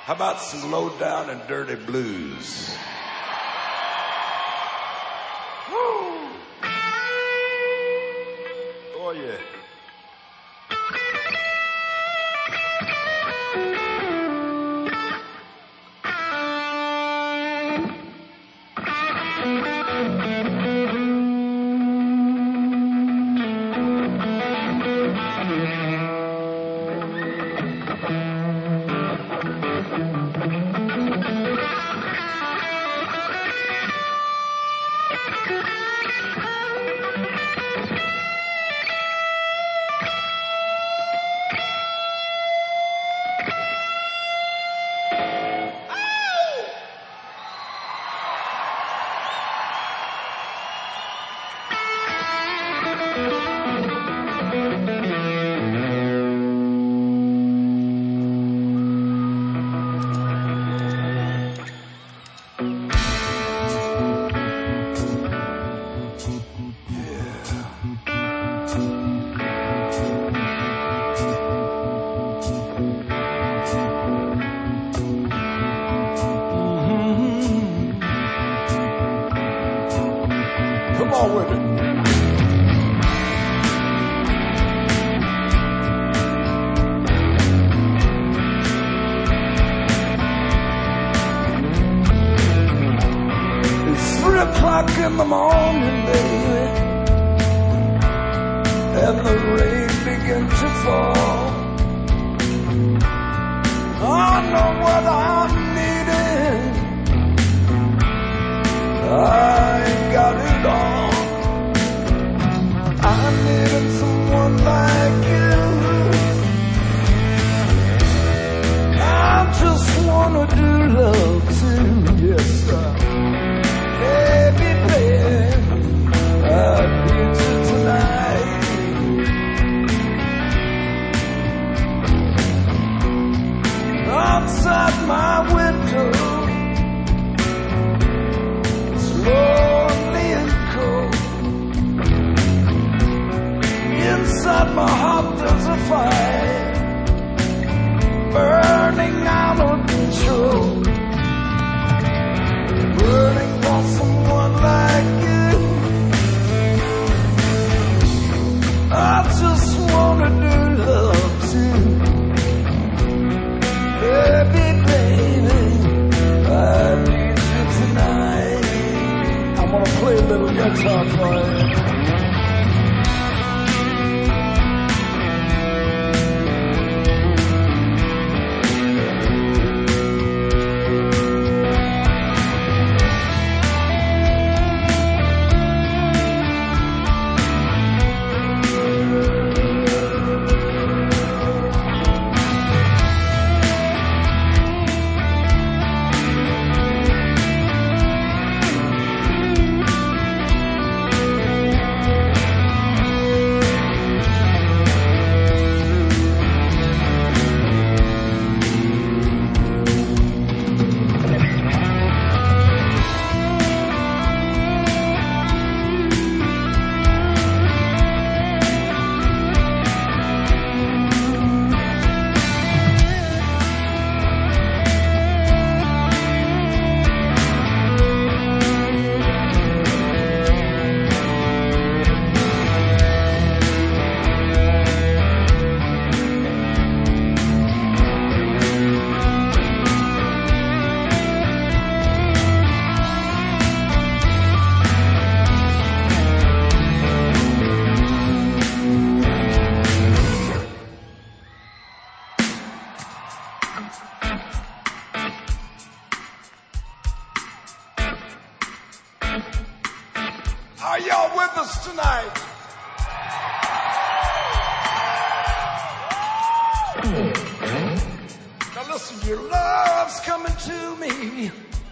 How about some low down and dirty blues? Woo! Oh yeah. Come on with it. It's 3 o'clock in the morning, baby, and the rain begins to fall. I know what I'm needing. I ain't got it all. I needed someone like you. I just wanna do love too, yes sir. Baby, baby, I need you tonight. Outside my window, lonely and cold. Inside my heart there's a fire burning out of control, burning for someone like you. I just wanna do love too. Baby, baby, I need you tonight. I'm gonna play a little guitar for you. Are y'all with us tonight? Now listen, your love's coming to me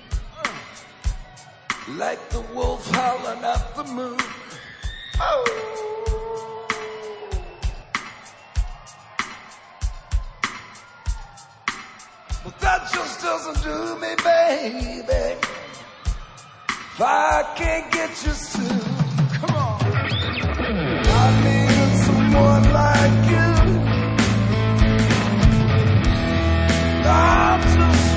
like the wolf howling at the moon. Oh, but that just doesn't do me, baby. If I can't get you soon, come on. I need someone like you. I just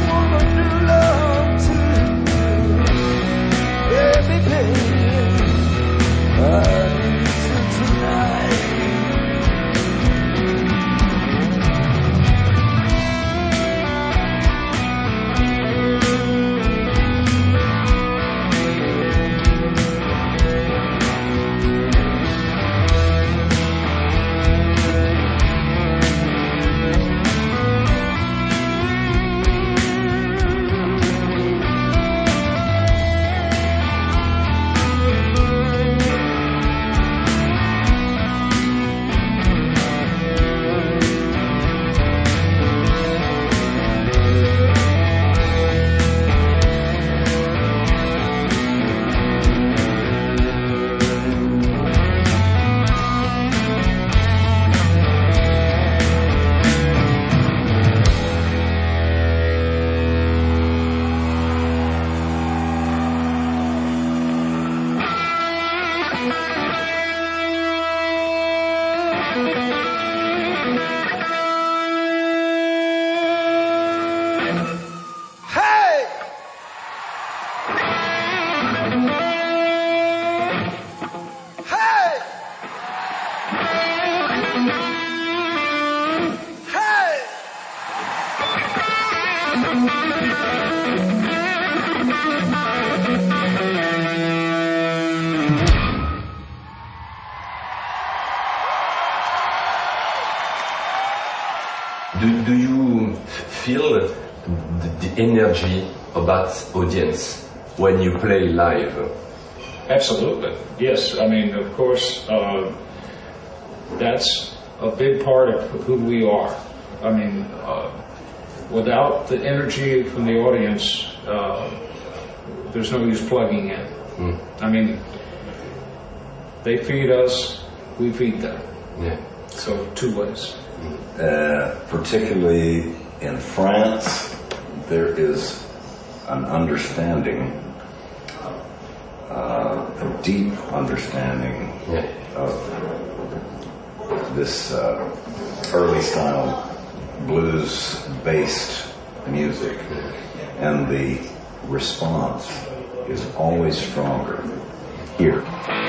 Do you feel the energy of that audience when you play live? Absolutely, yes. I mean, of course, that's a big part of who we are. I mean, without the energy from the audience, there's no use plugging in. I mean, they feed us, we feed them. Yeah. So, two ways. Particularly in France, there is an understanding, a deep understanding of this early style blues-based music, and the response is always stronger here.